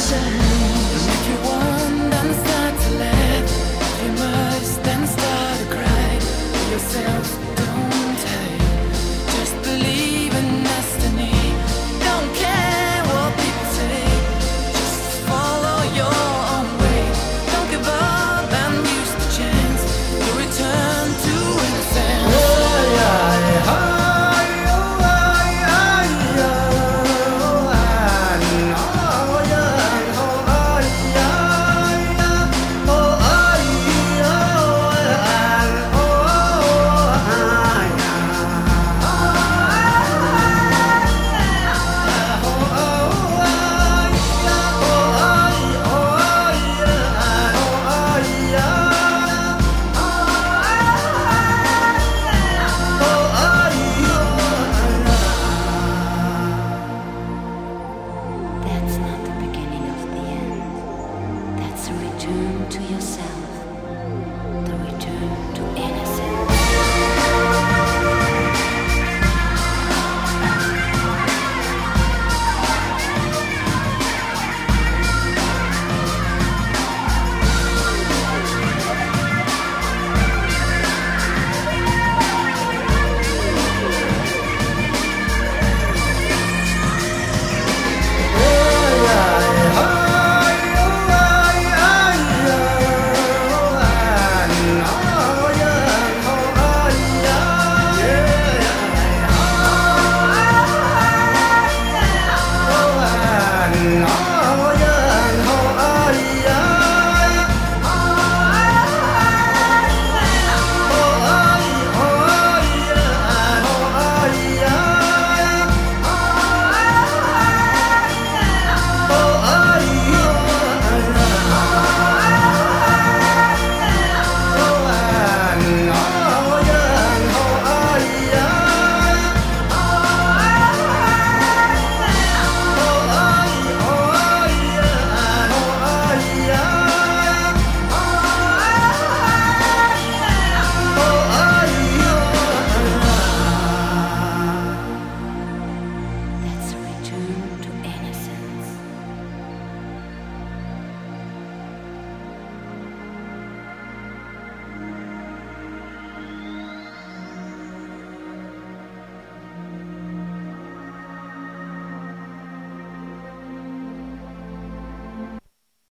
And if you want, then start to laugh. If you must, then start to cry. For yourself, don't hide. Just believe in destiny. Don't care what people say. Just follow your own way. Don't give up and use the chance to return to innocence. That's not the beginning of the end. That's a return to yourself.